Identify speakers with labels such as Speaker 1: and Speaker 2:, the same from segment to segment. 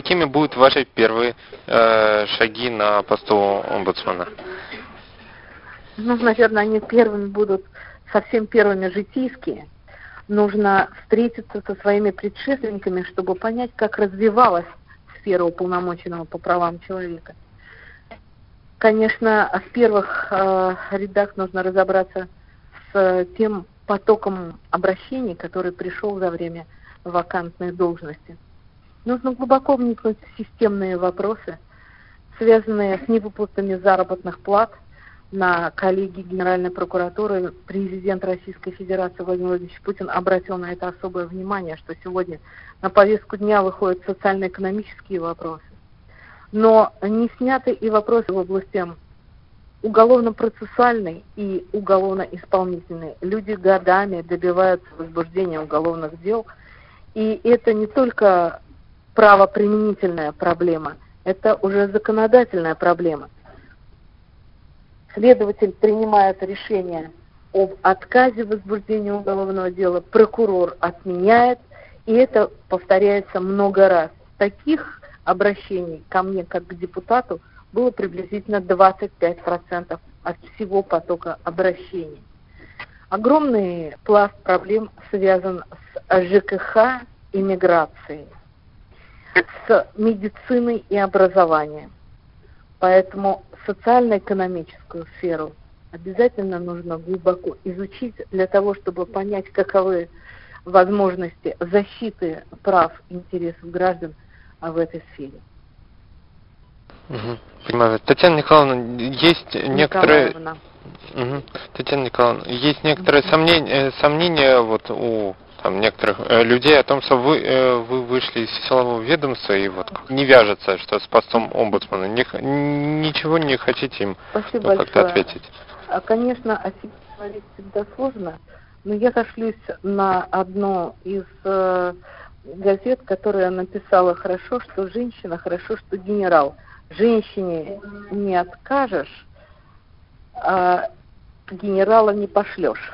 Speaker 1: какими будут ваши первые шаги на посту омбудсмена?
Speaker 2: Ну, наверное, они первыми будут, совсем первыми житейские. Нужно встретиться со своими предшественниками, чтобы понять, как развивалась сфера уполномоченного по правам человека. Конечно, в первых рядах нужно разобраться с тем потоком обращений, который пришел за время вакантной должности. Нужно глубоко вникнуть в системные вопросы, связанные с невыплатами заработных плат. На коллегии Генеральной прокуратуры президент Российской Федерации Владимир Владимирович Путин обратил на это особое внимание, что сегодня на повестку дня выходят социально-экономические вопросы. Но не сняты и вопросы в области уголовно-процессуальной и уголовно-исполнительной. Люди годами добиваются возбуждения уголовных дел, и это не только правоприменительная проблема, это уже законодательная проблема. Следователь принимает решение об отказе в возбуждении уголовного дела, прокурор отменяет, и это повторяется много раз. Таких обращений ко мне, как к депутату, было приблизительно 25% от всего потока обращений. Огромный пласт проблем связан с ЖКХ и миграцией, с медициной и образованием. Поэтому социально-экономическую сферу обязательно нужно глубоко изучить для того, чтобы понять, каковы возможности защиты прав и интересов граждан в этой сфере.
Speaker 1: Понимаю. Татьяна Николаевна, есть некоторые... Татьяна Николаевна, есть некоторые сомнения вот у некоторых людей о том, что вы вышли из силового ведомства и вот не вяжется, что с постом омбудсмена. Ничего не хотите им как-то ответить?
Speaker 2: Конечно, о себе говорить всегда сложно, но я сошлюсь на одну из газет, которая написала: хорошо, что женщина, хорошо, что генерал. Женщине не откажешь, а генерала не пошлешь.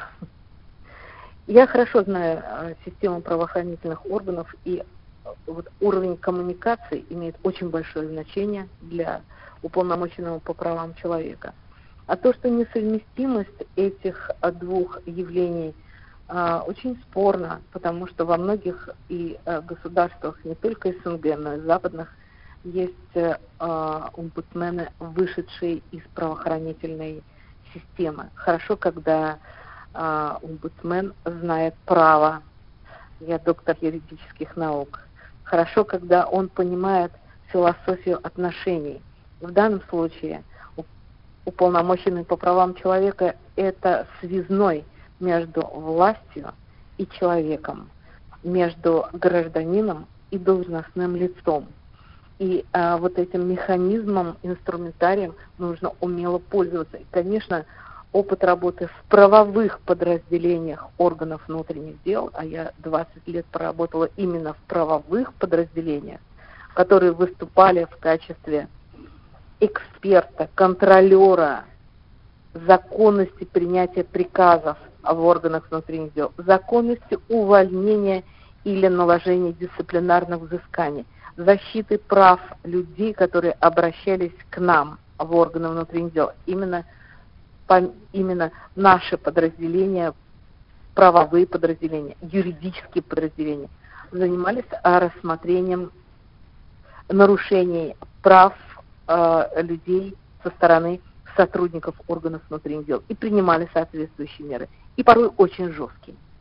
Speaker 2: Я хорошо знаю систему правоохранительных органов, и вот уровень коммуникации имеет очень большое значение для уполномоченного по правам человека. А то, что несовместимость этих двух явлений очень спорна, потому что во многих и государствах, не только СНГ, но и западных, есть омбудсмены, вышедшие из правоохранительной системы. Хорошо, когда омбудсмен знает право. Я доктор юридических наук. Хорошо, когда он понимает философию отношений. В данном случае уполномоченный по правам человека – это связной между властью и человеком, между гражданином и должностным лицом. И вот этим механизмом, инструментарием нужно умело пользоваться. И, конечно, опыт работы в правовых подразделениях органов внутренних дел, а я 20 лет проработала именно в правовых подразделениях, которые выступали в качестве эксперта, контролера законности принятия приказов в органах внутренних дел, законности увольнения или наложения дисциплинарных взысканий, защиты прав людей, которые обращались к нам в органы внутренних дел. Именно наши подразделения, правовые подразделения, юридические подразделения занимались рассмотрением нарушений прав людей со стороны сотрудников органов внутренних дел и принимали соответствующие меры, и порой очень жесткие.